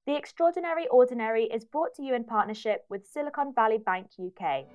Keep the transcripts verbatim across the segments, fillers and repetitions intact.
The Extraordinary Ordinary is brought to you in partnership with Silicon Valley Bank U K.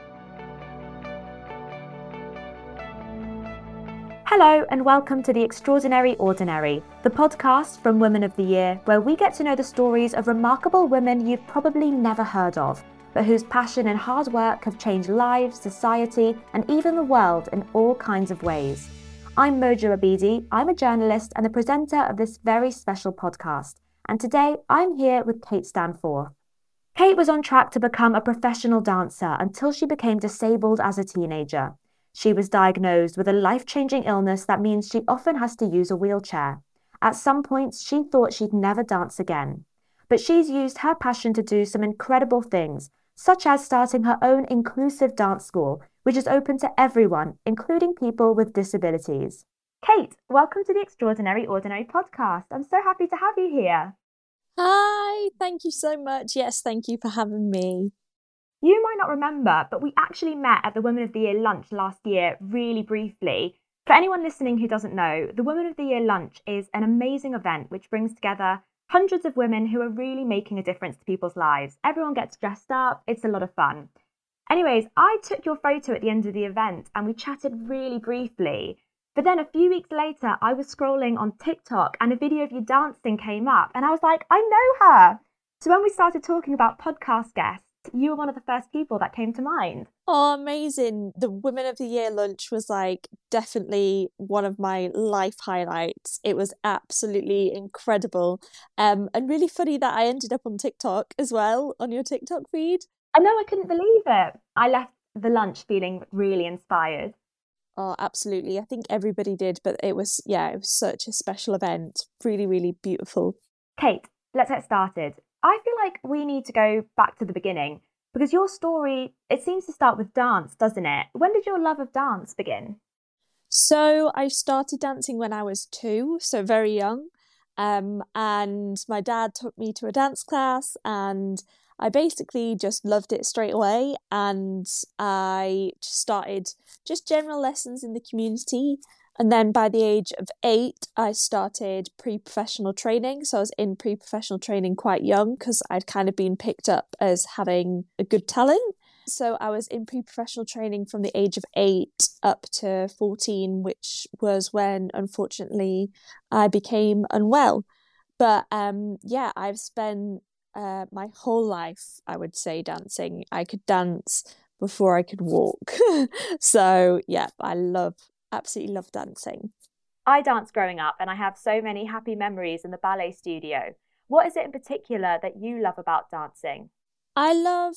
Hello and welcome to The Extraordinary Ordinary, the podcast from Women of the Year, where we get to know the stories of remarkable women you've probably never heard of, but whose passion and hard work have changed lives, society, and even the world in all kinds of ways. I'm Mojo Abidi, I'm a journalist and the presenter of this very special podcast, and today I'm here with Kate Stanforth. Kate was on track to become a professional dancer until she became disabled as a teenager. She was diagnosed with a life-changing illness that means she often has to use a wheelchair. At some points, she thought she'd never dance again. But she's used her passion to do some incredible things, such as starting her own inclusive dance school, which is open to everyone, including people with disabilities. Kate, welcome to the Extraordinary Ordinary podcast. I'm so happy to have you here. Hi, thank you so much. Yes, thank you for having me. You might not remember, but we actually met at the Women of the Year lunch last year really briefly. For anyone listening who doesn't know, the Women of the Year lunch is an amazing event which brings together hundreds of women who are really making a difference to people's lives. Everyone gets dressed up, it's a lot of fun. Anyways, I took your photo at the end of the event and we chatted really briefly. But then a few weeks later, I was scrolling on TikTok and a video of you dancing came up and I was like, I know her. So when we started talking about podcast guests, you were one of the first people that came to mind. Oh, amazing. The Women of the Year lunch was like definitely one of my life highlights. It was absolutely incredible. Um, and really funny that I ended up on TikTok as well, on your TikTok feed. I know, I couldn't believe it. I left the lunch feeling really inspired. Oh, absolutely. I think everybody did, but it was, yeah, it was such a special event. Really, really beautiful. Kate, let's get started. I feel like we need to go back to the beginning because your story, it seems to start with dance, doesn't it? When did your love of dance begin? So I started dancing when I was two, so very young. Um, and my dad took me to a dance class and I basically just loved it straight away. And I started just general lessons in the community. And then by the age of eight, I started pre-professional training. So I was in pre-professional training quite young because I'd kind of been picked up as having a good talent. So I was in pre-professional training from the age of eight up to fourteen, which was when, unfortunately, I became unwell. But um, yeah, I've spent uh, my whole life, I would say, dancing. I could dance before I could walk. So yeah, I love absolutely love dancing. I danced growing up and I have so many happy memories in the ballet studio. What is it in particular that you love about dancing? I love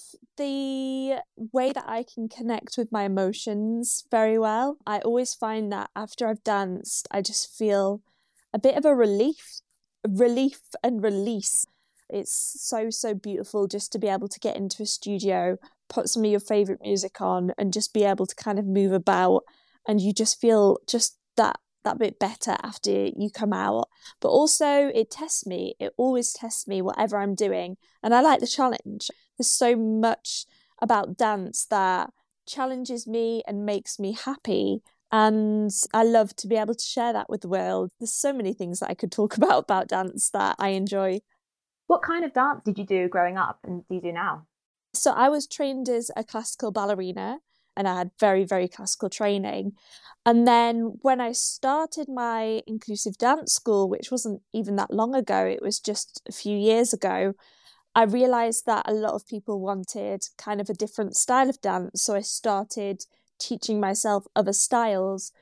the way that I can connect with my emotions very well. I always find that after I've danced, I just feel a bit of a relief, relief and release. It's so, so beautiful just to be able to get into a studio, put some of your favourite music on and just be able to kind of move about. And you just feel just that that bit better after you come out. But also it tests me. It always tests me, whatever I'm doing. And I like the challenge. There's so much about dance that challenges me and makes me happy. And I love to be able to share that with the world. There's so many things that I could talk about about dance that I enjoy. What kind of dance did you do growing up and do you do now? So I was trained as a classical ballerina. And I had very, very classical training. And then when I started my inclusive dance school, which wasn't even that long ago, it was just a few years ago, I realised that a lot of people wanted kind of a different style of dance. So I started teaching myself other styles.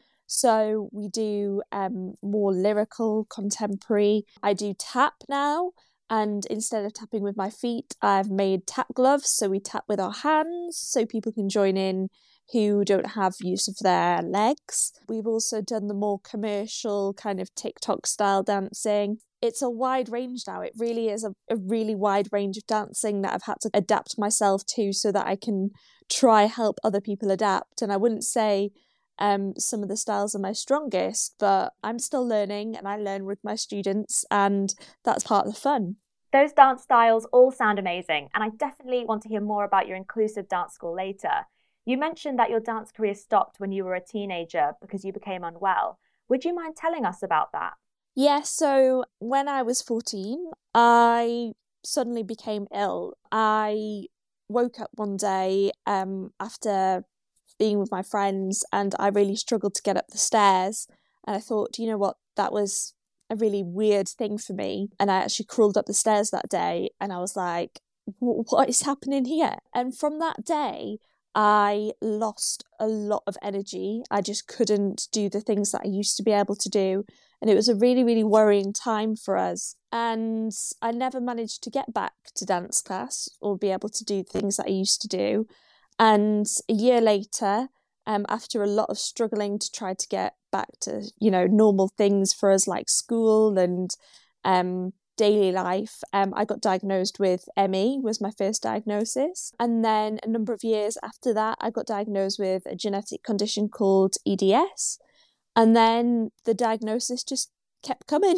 So we do um, more lyrical, contemporary. I do tap now. And instead of tapping with my feet, I've made tap gloves. So we tap with our hands so people can join in who don't have use of their legs. We've also done the more commercial kind of TikTok style dancing. It's a wide range now. It really is a, a really wide range of dancing that I've had to adapt myself to so that I can try help other people adapt. And I wouldn't say Um, some of the styles are my strongest, but I'm still learning and I learn with my students and that's part of the fun. Those dance styles all sound amazing and I definitely want to hear more about your inclusive dance school later. You mentioned that your dance career stopped when you were a teenager because you became unwell. Would you mind telling us about that? Yeah, so when I was fourteen, I suddenly became ill. I woke up one day um, after being with my friends, and I really struggled to get up the stairs. And I thought, you know what, that was a really weird thing for me. And I actually crawled up the stairs that day, and I was like, what is happening here? And from that day, I lost a lot of energy. I just couldn't do the things that I used to be able to do. And it was a really, really worrying time for us. And I never managed to get back to dance class or be able to do things that I used to do. And a year later, um, after a lot of struggling to try to get back to, you know, normal things for us like school and um, daily life, um, I got diagnosed with M E, was my first diagnosis. And then a number of years after that, I got diagnosed with a genetic condition called E D S. And then the diagnosis just kept coming.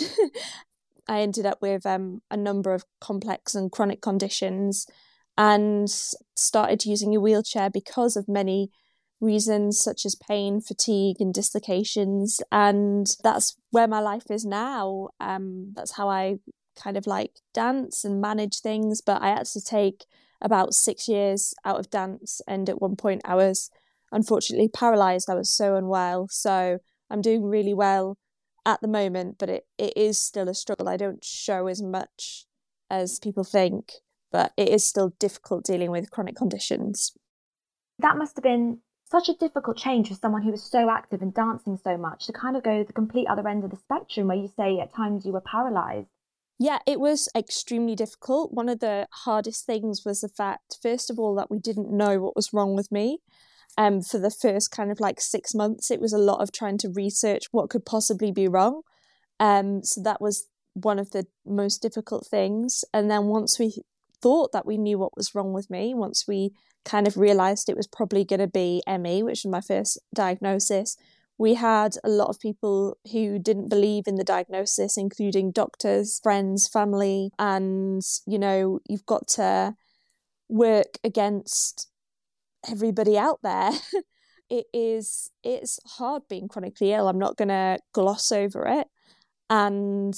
I ended up with um, a number of complex and chronic conditions and started using a wheelchair because of many reasons such as pain, fatigue and dislocations. And that's where my life is now. Um, that's how I kind of like dance and manage things. But I had to take about six years out of dance. And at one point I was unfortunately paralysed. I was so unwell. So I'm doing really well at the moment, but it, it is still a struggle. I don't show as much as people think, but it is still difficult dealing with chronic conditions. That must have been such a difficult change for someone who was so active and dancing so much to kind of go the complete other end of the spectrum where you say at times you were paralysed. Yeah, it was extremely difficult. One of the hardest things was the fact, first of all, that we didn't know what was wrong with me. Um, for the first kind of like six months, it was a lot of trying to research what could possibly be wrong. Um, so that was one of the most difficult things. And then once we thought that we knew what was wrong with me, once we kind of realised it was probably going to be M E, which was my first diagnosis, we had a lot of people who didn't believe in the diagnosis, including doctors, friends, family. And, you know, you've got to work against everybody out there. it is it's hard being chronically ill. I'm not going to gloss over it. And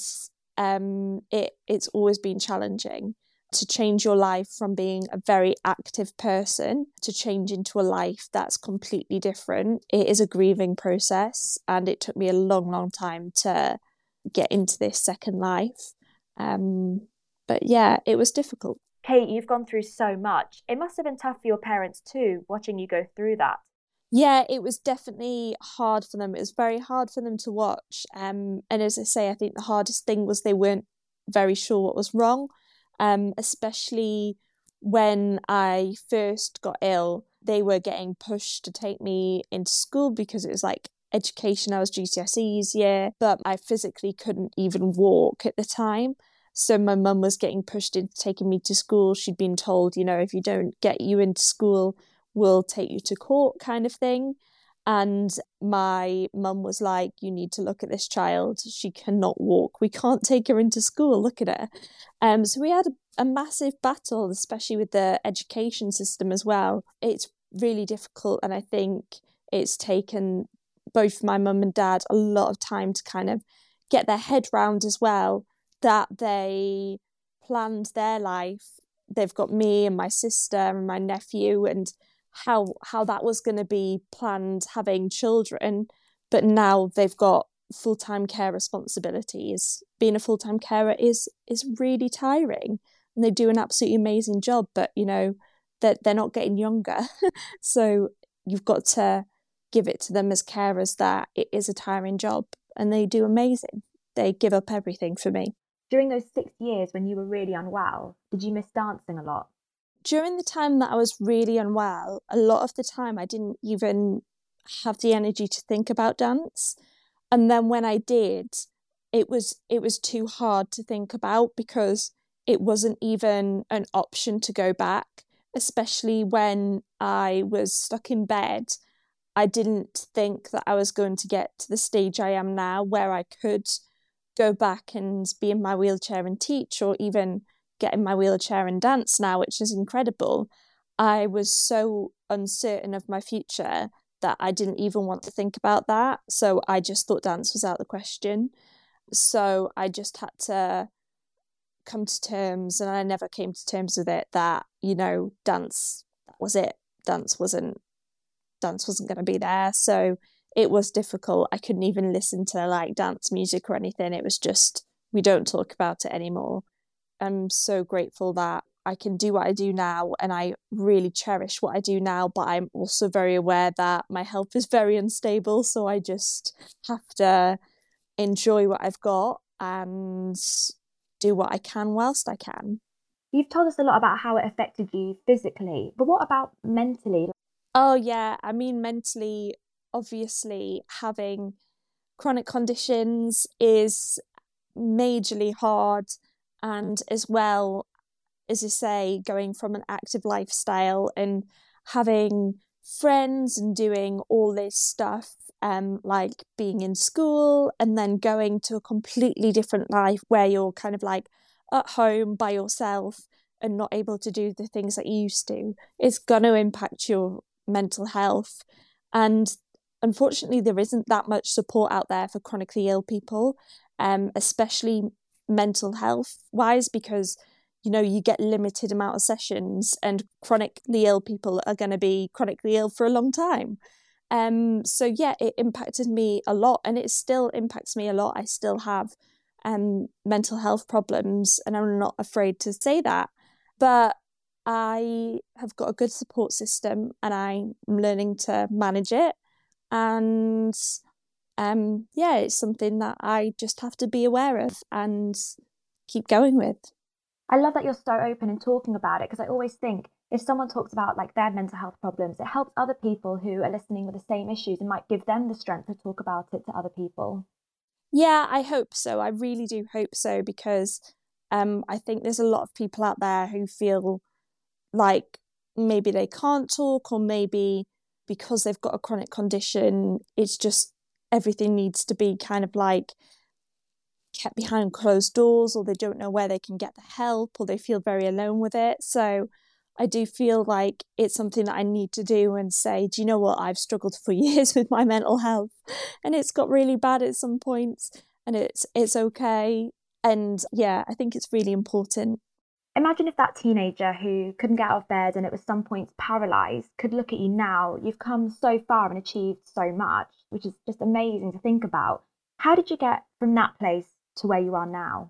um, it it's always been challenging to change your life from being a very active person to change into a life that's completely different. It is a grieving process, and it took me a long, long time to get into this second life. Um, but yeah, it was difficult. Kate, you've gone through so much. It must have been tough for your parents too, watching you go through that. Yeah, it was definitely hard for them. It was very hard for them to watch. Um, and as I say, I think the hardest thing was they weren't very sure what was wrong, um, especially when I first got ill. They were getting pushed to take me into school because it was like education. I was G C S Es year, but I physically couldn't even walk at the time. So my mum was getting pushed into taking me to school. She'd been told, you know, if you don't get you into school, we'll take you to court kind of thing. And my mum was like, you need to look at this child. She cannot walk. We can't take her into school. Look at her. Um, so we had a, a massive battle, especially with the education system as well. It's really difficult. And I think it's taken both my mum and dad a lot of time to kind of get their head round as well, that they planned their life. They've got me and my sister and my nephew, and how how that was going to be planned, having children, but now they've got full-time care responsibilities. Being a full-time carer is is really tiring, and they do an absolutely amazing job, but you know that they're, they're not getting younger. So you've got to give it to them as carers that it is a tiring job, and they do amazing. They give up everything for me. During those six years when you were really unwell, did you miss dancing a lot? During the time that I was really unwell, a lot of the time I didn't even have the energy to think about dance. And then when I did, it was it was too hard to think about because it wasn't even an option to go back, especially when I was stuck in bed. I didn't think that I was going to get to the stage I am now where I could go back and be in my wheelchair and teach, or even get in my wheelchair and dance now, which is incredible. I was so uncertain of my future that I didn't even want to think about that. So I just thought dance was out of the question. So I just had to come to terms, and I never came to terms with it, that, you know, dance, that was it. Dance wasn't, dance wasn't going to be there. So it was difficult. I couldn't even listen to like dance music or anything. It was just, we don't talk about it anymore. I'm so grateful that I can do what I do now, and I really cherish what I do now, but I'm also very aware that my health is very unstable. So I just have to enjoy what I've got and do what I can whilst I can. You've told us a lot about how it affected you physically, but what about mentally? Oh, yeah. I mean, mentally, obviously, having chronic conditions is majorly hard. And as well, as you say, going from an active lifestyle and having friends and doing all this stuff, um, like being in school and then going to a completely different life where you're kind of like at home by yourself and not able to do the things that you used to, it's going to impact your mental health. And unfortunately, there isn't that much support out there for chronically ill people, um, especially mental health wise, because, you know, you get limited amount of sessions, and chronically ill people are going to be chronically ill for a long time. Um, so yeah, it impacted me a lot, and it still impacts me a lot. I still have um mental health problems, and I'm not afraid to say that. But I have got a good support system, and I'm learning to manage it. And um, yeah, it's something that I just have to be aware of and keep going with. I love that you're so open in talking about it, because I always think if someone talks about like their mental health problems, it helps other people who are listening with the same issues and might give them the strength to talk about it to other people. Yeah, I hope so. I really do hope so, because um, I think there's a lot of people out there who feel like maybe they can't talk, or maybe because they've got a chronic condition, it's just everything needs to be kind of like kept behind closed doors, or they don't know where they can get the help, or they feel very alone with it. So I do feel like it's something that I need to do and say, do you know what? I've struggled for years with my mental health, and it's got really bad at some points, and it's it's okay. And yeah, I think it's really important. Imagine if that teenager who couldn't get out of bed and at some points paralyzed could look at you now. You've come so far and achieved so much, which is just amazing to think about. How did you get from that place to where you are now?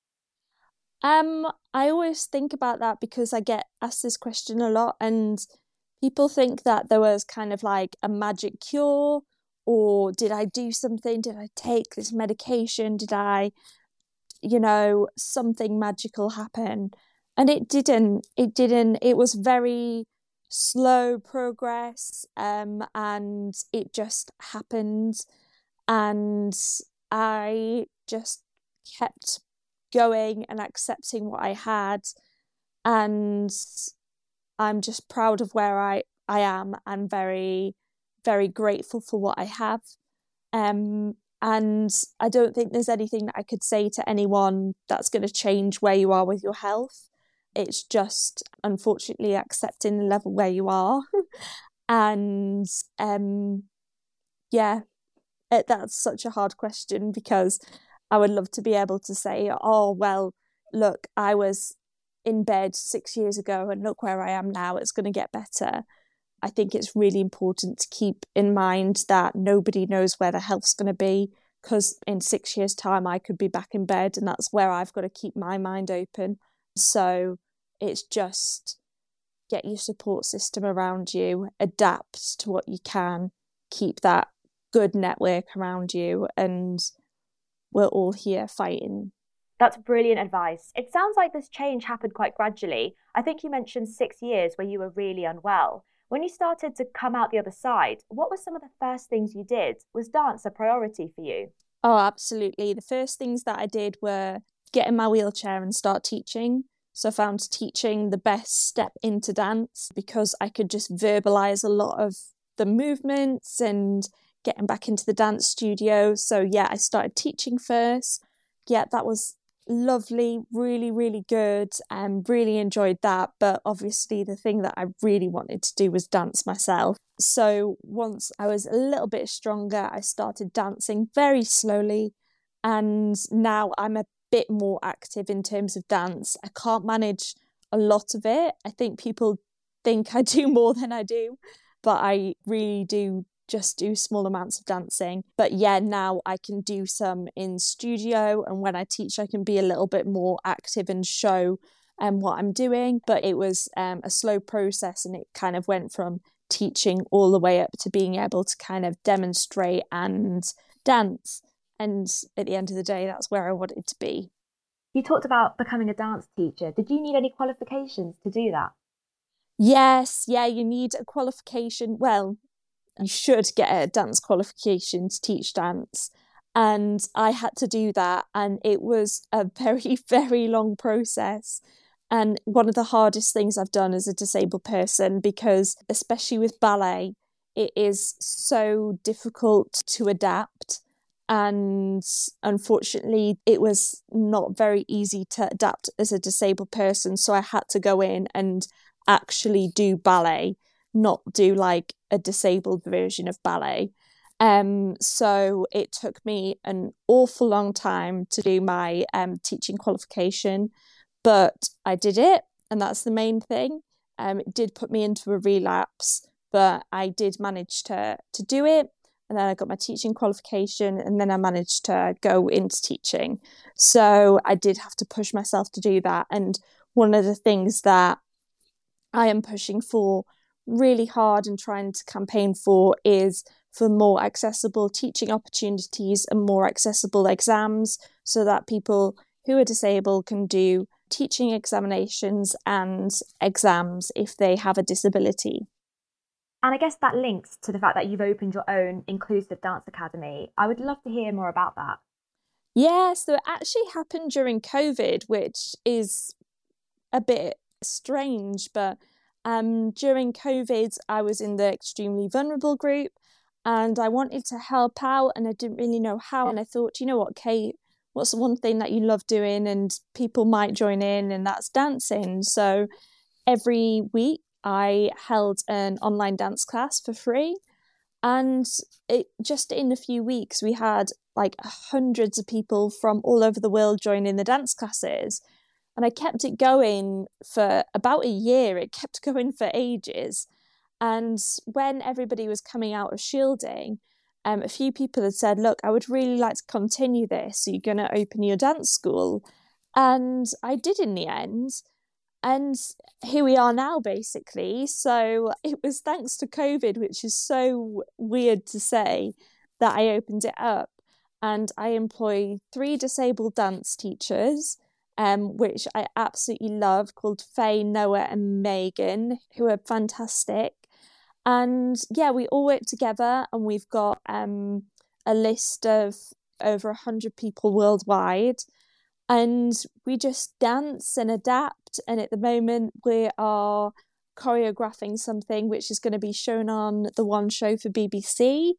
Um, I always think about that because I get asked this question a lot, and people think that there was kind of like a magic cure, or did I do something? Did I take this medication? Did I, you know, something magical happen? And it didn't. It didn't. It was very slow progress, um, and it just happened, and I just kept going and accepting what I had, and I'm just proud of where I, I am, and very, very grateful for what I have. Um, and I don't think there's anything that I could say to anyone that's going to change where you are with your health. It's just, unfortunately, accepting the level where you are. and um, yeah, it, that's such a hard question, because I would love to be able to say, oh, well, look, I was in bed six years ago and look where I am now, it's going to get better. I think it's really important to keep in mind that nobody knows where their health's going to be, because in six years' time, I could be back in bed, and that's where I've got to keep my mind open. So it's just get your support system around you, adapt to what you can, keep that good network around you, and we're all here fighting. That's brilliant advice. It sounds like this change happened quite gradually. I think you mentioned six years where you were really unwell. When you started to come out the other side, what were some of the first things you did? Was dance a priority for you? Oh, absolutely. The first things that I did were get in my wheelchair and start teaching. So I found teaching the best step into dance, because I could just verbalize a lot of the movements and getting back into the dance studio. So yeah, I started teaching first. Yeah, that was lovely, really, really good, and really enjoyed that. But obviously the thing that I really wanted to do was dance myself. So once I was a little bit stronger, I started dancing very slowly, and now I'm a bit more active in terms of dance. I can't manage a lot of it. I think people think I do more than I do, but I really do just do small amounts of dancing. But yeah, now I can do some in studio, and when I teach I can be a little bit more active and show um, what I'm doing. But it was um, a slow process, and it kind of went from teaching all the way up to being able to kind of demonstrate and dance. And at the end of the day, that's where I wanted to be. You talked about becoming a dance teacher. Did you need any qualifications to do that? Yes, yeah, you need a qualification. Well, you should get a dance qualification to teach dance. And I had to do that. And it was a very, very long process. And one of the hardest things I've done as a disabled person, because especially with ballet, it is so difficult to adapt. And unfortunately, it was not very easy to adapt as a disabled person. So I had to go in and actually do ballet, not do like a disabled version of ballet. Um, so it took me an awful long time to do my um, teaching qualification, but I did it, and that's the main thing. Um, it did put me into a relapse, but I did manage to to do it. And then I got my teaching qualification, and then I managed to go into teaching. So I did have to push myself to do that. And one of the things that I am pushing for really hard and trying to campaign for is for more accessible teaching opportunities and more accessible exams, so that people who are disabled can do teaching examinations and exams if they have a disability. And I guess that links to the fact that you've opened your own inclusive dance academy. I would love to hear more about that. Yeah, so it actually happened during COVID, which is a bit strange, but um, during COVID, I was in the extremely vulnerable group, and I wanted to help out, and I didn't really know how. And I thought, you know what, Kate, what's the one thing that you love doing and people might join in, and that's dancing. So every week I held an online dance class for free, and it just in a few weeks we had like hundreds of people from all over the world joining the dance classes. And I kept it going for about a year. It kept going for ages. And when everybody was coming out of shielding, um, a few people had said, look, I would really like to continue this. So you're going to open your dance school. And I did in the end. And here we are now, basically. So it was thanks to COVID, which is so weird to say, that I opened it up. And I employ three disabled dance teachers, um, which I absolutely love, called Faye, Noah and Megan, who are fantastic. And yeah, we all work together, and we've got um, a list of over one hundred people worldwide. And we just dance and adapt. And at the moment, we are choreographing something which is going to be shown on the One Show for B B C.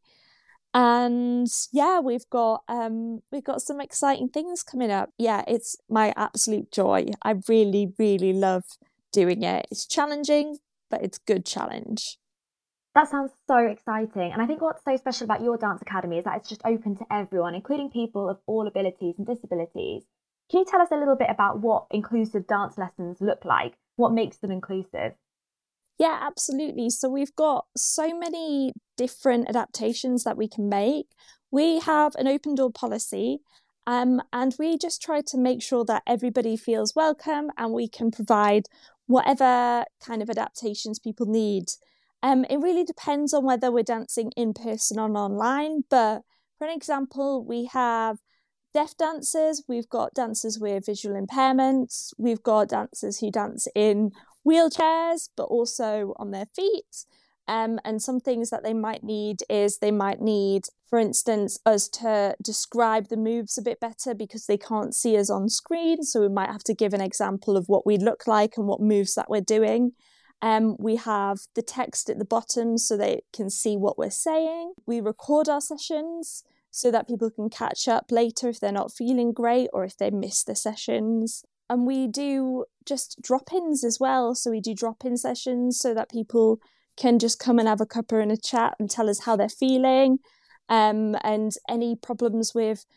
And yeah, we've got um, we've got some exciting things coming up. Yeah, it's my absolute joy. I really, really love doing it. It's challenging, but it's good challenge. That sounds so exciting. And I think what's so special about your dance academy is that it's just open to everyone, including people of all abilities and disabilities. Can you tell us a little bit about what inclusive dance lessons look like? What makes them inclusive? Yeah, absolutely. So we've got so many different adaptations that we can make. We have an open door policy, um, and we just try to make sure that everybody feels welcome, and we can provide whatever kind of adaptations people need. Um, it really depends on whether we're dancing in person or online. But for an example, we have deaf dancers, we've got dancers with visual impairments, we've got dancers who dance in wheelchairs, but also on their feet. Um, and some things that they might need is they might need, for instance, us to describe the moves a bit better because they can't see us on screen. So we might have to give an example of what we look like and what moves that we're doing. Um, we have the text at the bottom so they can see what we're saying. We record our sessions so that people can catch up later if they're not feeling great or if they miss the sessions. And we do just drop-ins as well. So we do drop-in sessions so that people can just come and have a cuppa and a chat and tell us how they're feeling. Um, and any problems with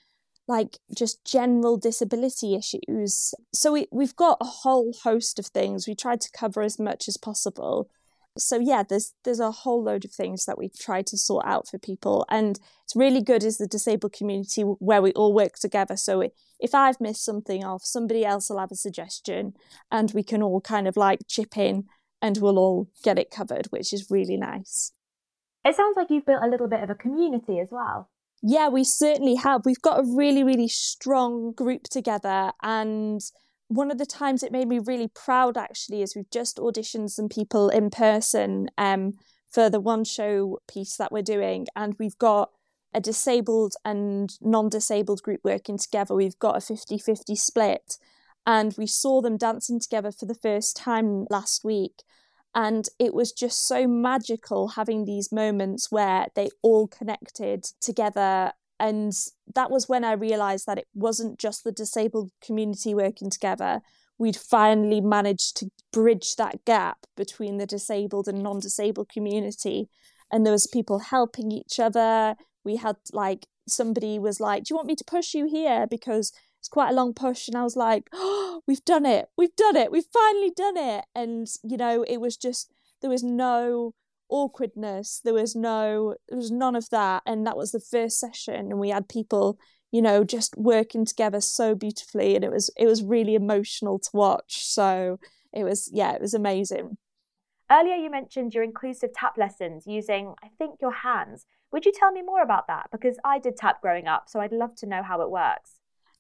like just general disability issues. So we, we've got a whole host of things. We tried to cover as much as possible. So yeah, there's there's a whole load of things that we try to sort out for people. And it's really good as the disabled community where we all work together. So if I've missed something off, somebody else will have a suggestion and we can all kind of like chip in and we'll all get it covered, which is really nice. It sounds like you've built a little bit of a community as well. Yeah, we certainly have. We've got a really, really strong group together. And one of the times it made me really proud, actually, is we've just auditioned some people in person um, for the one show piece that we're doing. And we've got a disabled and non-disabled group working together. We've got a fifty-fifty split. And we saw them dancing together for the first time last week. And it was just so magical having these moments where they all connected together. And that was when I realised that it wasn't just the disabled community working together. We'd finally managed to bridge that gap between the disabled and non-disabled community. And there was people helping each other. We had like, somebody was like, do you want me to push you here? Because it's quite a long push. And I was like, oh, we've done it. We've done it. We've finally done it. And, you know, it was just, there was no awkwardness. There was no, there was none of that. And that was the first session. And we had people, you know, just working together so beautifully. And it was, it was really emotional to watch. So it was, yeah, it was amazing. Earlier, you mentioned your inclusive tap lessons using, I think, your hands. Would you tell me more about that? Because I did tap growing up, so I'd love to know how it works.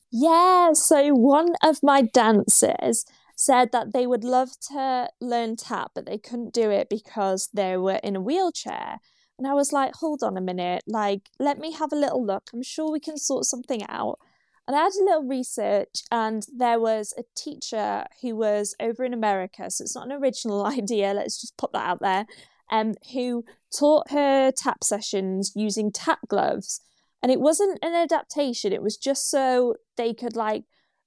Yeah, so one of my dancers said that they would love to learn tap, but they couldn't do it because they were in a wheelchair. And I was like, hold on a minute, like, let me have a little look. I'm sure we can sort something out. And I had a little research, and there was a teacher who was over in America, so it's not an original idea, let's just put that out there, um, who taught her tap sessions using tap gloves. And it wasn't an adaptation, it was just so they could like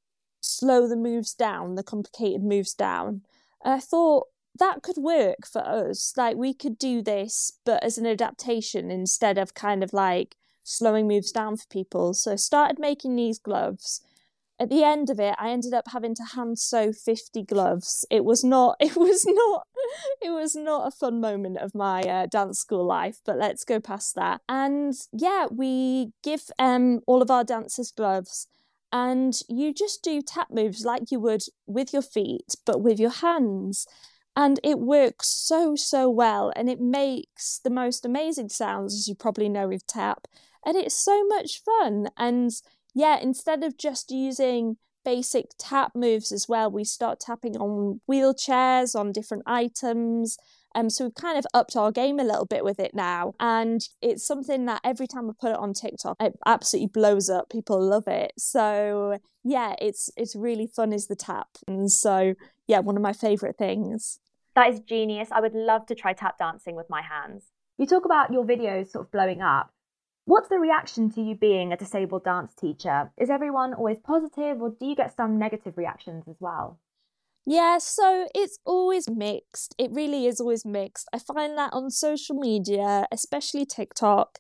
slow the moves down, the complicated moves down. And I thought that could work for us. Like we could do this, but as an adaptation instead of kind of like slowing moves down for people. So I started making these gloves. At the end of it, I ended up having to hand sew fifty gloves. It was not, it was not, it was not a fun moment of my uh, dance school life, but let's go past that. And yeah, we give um all of our dancers gloves, and you just do tap moves like you would with your feet, but with your hands. And it works so, so well. And it makes the most amazing sounds, as you probably know with tap. And it's so much fun. And yeah, instead of just using basic tap moves as well, we start tapping on wheelchairs, on different items. Um, so we've kind of upped our game a little bit with it now. And it's something that every time I put it on TikTok, it absolutely blows up. People love it. So yeah, it's it's really fun is the tap. And so yeah, one of my favourite things. That is genius. I would love to try tap dancing with my hands. You talk about your videos sort of blowing up. What's the reaction to you being a disabled dance teacher? Is everyone always positive, or do you get some negative reactions as well? Yeah, so it's always mixed. It really is always mixed. I find that on social media, especially TikTok,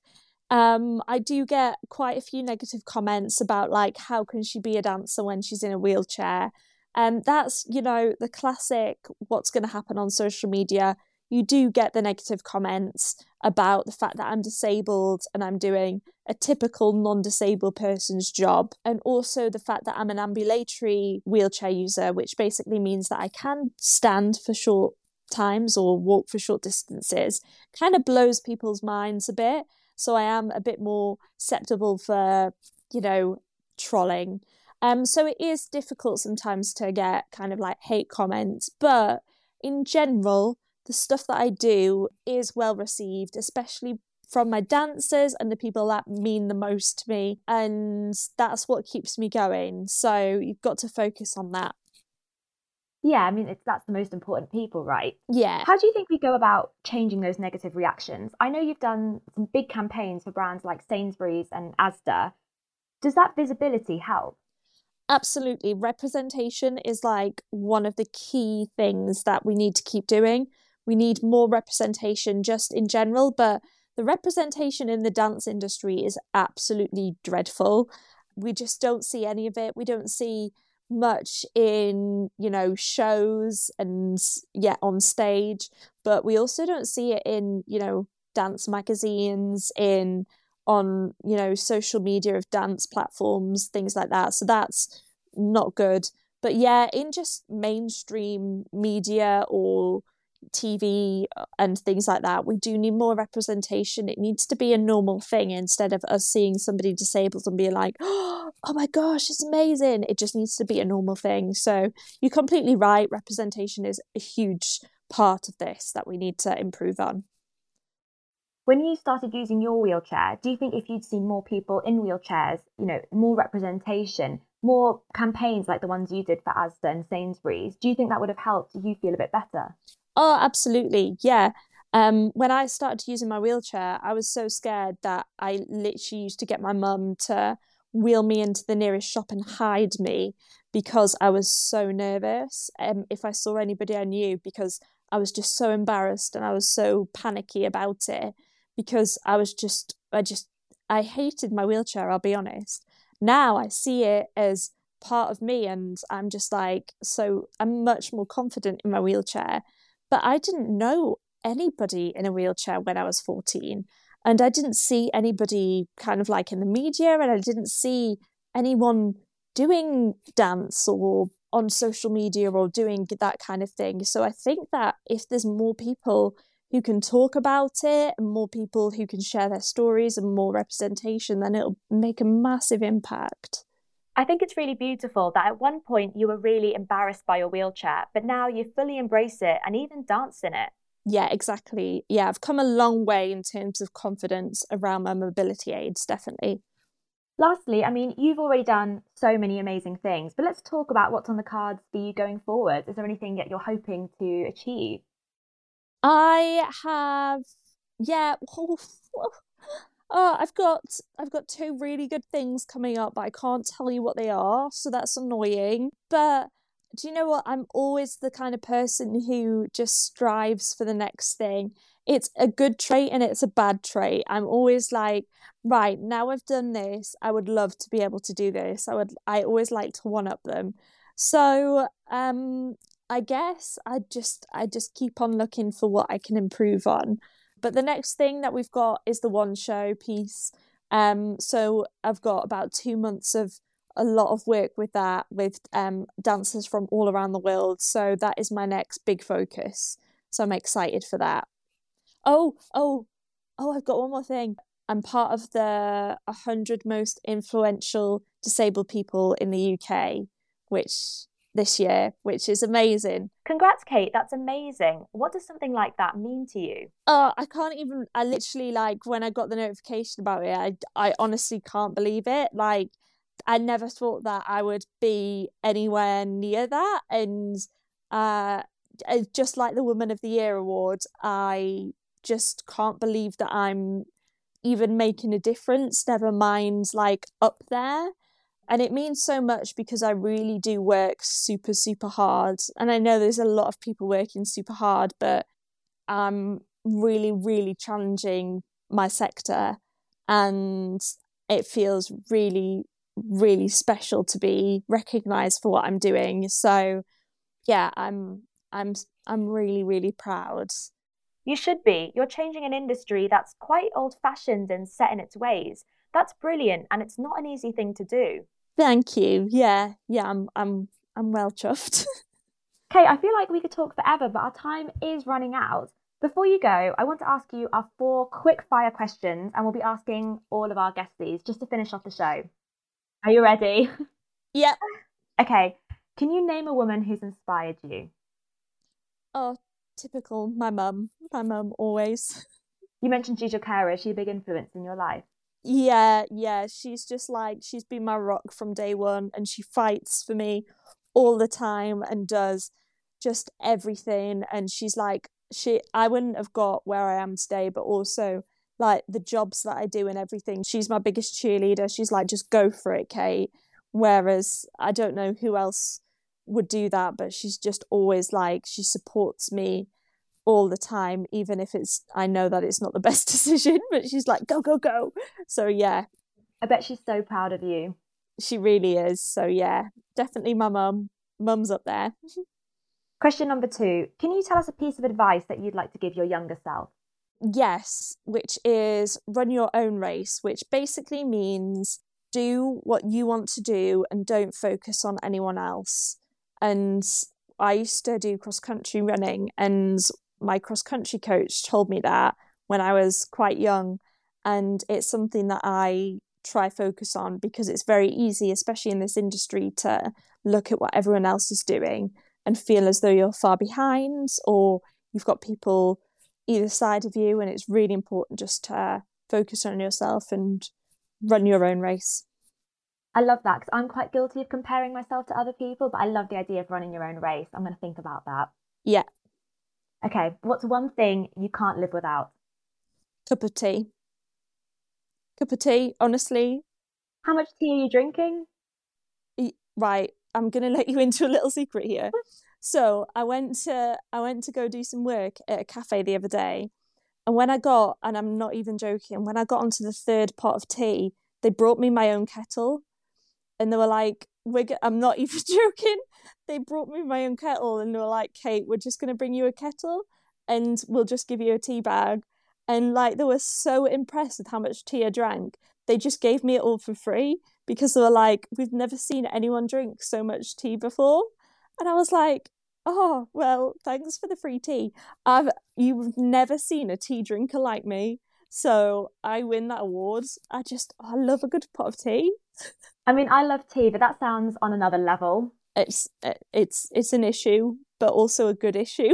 um, I do get quite a few negative comments about like, how can she be a dancer when she's in a wheelchair? And um, that's, you know, the classic, what's going to happen on social media. You do get the negative comments about the fact that I'm disabled and I'm doing a typical non-disabled person's job. And also the fact that I'm an ambulatory wheelchair user, which basically means that I can stand for short times or walk for short distances, kind of blows people's minds a bit. So I am a bit more susceptible for, you know, trolling. Um, so it is difficult sometimes to get kind of like hate comments, but in general, the stuff that I do is well received, especially from my dancers and the people that mean the most to me. And that's what keeps me going. So you've got to focus on that. Yeah, I mean, it's that's the most important people, right? Yeah. How do you think we go about changing those negative reactions? I know you've done some big campaigns for brands like Sainsbury's and Asda. Does that visibility help? Absolutely. Representation is like one of the key things that we need to keep doing. We need more representation just in general, but the representation in the dance industry is absolutely dreadful. we just don't see any of it. We don't see much in, you know, shows and yeah, on stage, but we also don't see it in, you know, dance magazines, in on, you know, social media of dance platforms, things like that. So that's not good. But yeah, in just mainstream media or T V and things like that, we do need more representation. It needs to be a normal thing instead of us seeing somebody disabled and being like, oh my gosh, it's amazing. It just needs to be a normal thing. So you're completely right. Representation is a huge part of this that we need to improve on. When you started using your wheelchair, do you think if you'd seen more people in wheelchairs, you know, more representation, more campaigns like the ones you did for Asda and Sainsbury's, do you think that would have helped you feel a bit better? Oh, absolutely. Yeah. Um, when I started using my wheelchair, I was so scared that I literally used to get my mum to wheel me into the nearest shop and hide me because I was so nervous um, if I saw anybody I knew, because I was just so embarrassed and I was so panicky about it because I was just, I just, I hated my wheelchair, I'll be honest. Now I see it as part of me and I'm just like, so I'm much more confident in my wheelchair. But I didn't know anybody in a wheelchair when I was fourteen. And I didn't see anybody kind of like in the media, and I didn't see anyone doing dance or on social media or doing that kind of thing. So I think that if there's more people who can talk about it and more people who can share their stories and more representation, then it'll make a massive impact. I think it's really beautiful that at one point you were really embarrassed by your wheelchair, but now you fully embrace it and even dance in it. Yeah, exactly. Yeah, I've come a long way in terms of confidence around my mobility aids, definitely. Lastly, I mean, you've already done so many amazing things, but let's talk about what's on the cards for you going forward. Is there anything that you're hoping to achieve? I have, yeah. Oh, I've got I've got two really good things coming up, but I can't tell you what they are, so that's annoying. But do you know what? I'm always the kind of person who just strives for the next thing. It's a good trait and it's a bad trait. I'm always like, right, now I've done this, I would love to be able to do this. I would I always like to one up them. So, um, I guess I just I just keep on looking for what I can improve on. But the next thing that we've got is the one show piece. Um, so I've got about two months of a lot of work with that, with um, dancers from all around the world. So that is my next big focus. So I'm excited for that. Oh, oh, oh, I've got one more thing. I'm part of the one hundred most influential disabled people in the U K, which this year, which is amazing. Congrats, Kate. That's amazing. What does something like that mean to you? Oh, I can't even, I literally, like, when I got the notification about it, I, I honestly can't believe it. Like, I never thought that I would be anywhere near that. And uh, just like the Woman of the Year award, I just can't believe that I'm even making a difference, never mind like up there. And it means so much because I really do work super, super hard. And I know there's a lot of people working super hard, but I'm really, really challenging my sector. And it feels really, really special to be recognised for what I'm doing. So yeah, I'm I'm I'm really, really proud. You should be. You're changing an industry that's quite old-fashioned and set in its ways. That's brilliant, and it's not an easy thing to do. Thank you. Yeah, yeah, I'm I'm I'm well chuffed. Kate, I feel like we could talk forever, but our time is running out. Before you go, I want to ask you our four quick fire questions, and we'll be asking all of our guests these just to finish off the show. Are you ready? Yep. Okay. Can you name a woman who's inspired you? Oh, typical. My mum. My mum always. You mentioned she's your carer. Is she a big influence in your life? Yeah, yeah. She's just like, she's been my rock from day one, and she fights for me all the time and does just everything. And she's like, she, I wouldn't have got where I am today, but also like the jobs that I do and everything. She's my biggest cheerleader. She's like, just go for it, Kate. Whereas I don't know who else would do that, but she's just always like, she supports me all the time, even if it's, I know that it's not the best decision, but she's like, go, go, go. So yeah. I bet she's so proud of you. She really is. So yeah, definitely my mum. Mum's up there. Question number two. Can you tell us a piece of advice that you'd like to give your younger self? Yes, which is run your own race, which basically means do what you want to do and don't focus on anyone else. And I used to do cross country running, and my cross country coach told me that when I was quite young. And it's something that I try focus on because it's very easy, especially in this industry, to look at what everyone else is doing and feel as though you're far behind or you've got people either side of you, and it's really important just to focus on yourself and run your own race. I love that because I'm quite guilty of comparing myself to other people, but I love the idea of running your own race. I'm going to think about that. Yeah. Okay, what's one thing you can't live without? Cup of tea. Cup of tea, honestly. How much tea are you drinking? Right, I'm going to let you into a little secret here. So I went to I went to go do some work at a cafe the other day, and when I got, and I'm not even joking, when I got onto the third pot of tea, they brought me my own kettle, and they were like, "We're," g-, I'm not even joking. They brought me my own kettle, and they were like, "Kate, we're just gonna bring you a kettle, and we'll just give you a tea bag." And like, they were so impressed with how much tea I drank. They just gave me it all for free because they were like, "We've never seen anyone drink so much tea before." And I was like, oh, well, thanks for the free tea. I've You've never seen a tea drinker like me. So I win that award. I just, oh, I love a good pot of tea. I mean, I love tea, but that sounds on another level. It's it's it's an issue, but also a good issue.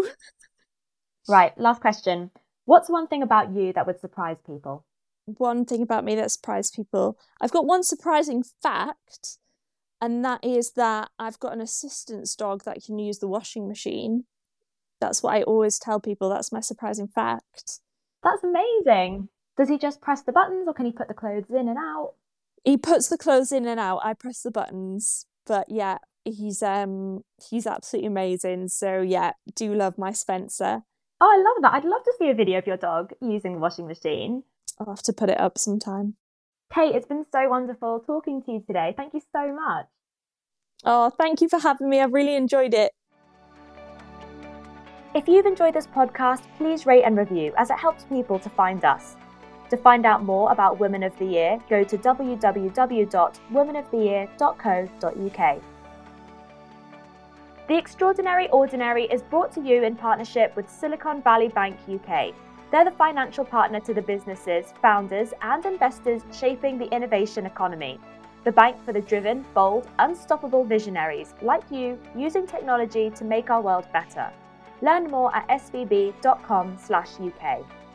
Right, last question. What's one thing about you that would surprise people? One thing about me that surprised people. I've got one surprising fact. And that is that I've got an assistance dog that can use the washing machine. That's what I always tell people. That's my surprising fact. That's amazing. Does he just press the buttons or can he put the clothes in and out? He puts the clothes in and out. I press the buttons. But yeah, he's um he's absolutely amazing. So yeah, do love my Spencer. Oh, I love that. I'd love to see a video of your dog using the washing machine. I'll have to put it up sometime. Kate, it's been so wonderful talking to you today. Thank you so much. Oh, thank you for having me. I've really enjoyed it. If you've enjoyed this podcast, please rate and review as it helps people to find us. To find out more about Women of the Year, go to w w w dot women of the year dot co dot u k. The Extraordinary Ordinary is brought to you in partnership with Silicon Valley Bank U K. They're the financial partner to the businesses, founders, and investors shaping the innovation economy. The bank for the driven, bold, unstoppable visionaries like you using technology to make our world better. Learn more at s v b dot com slash u k.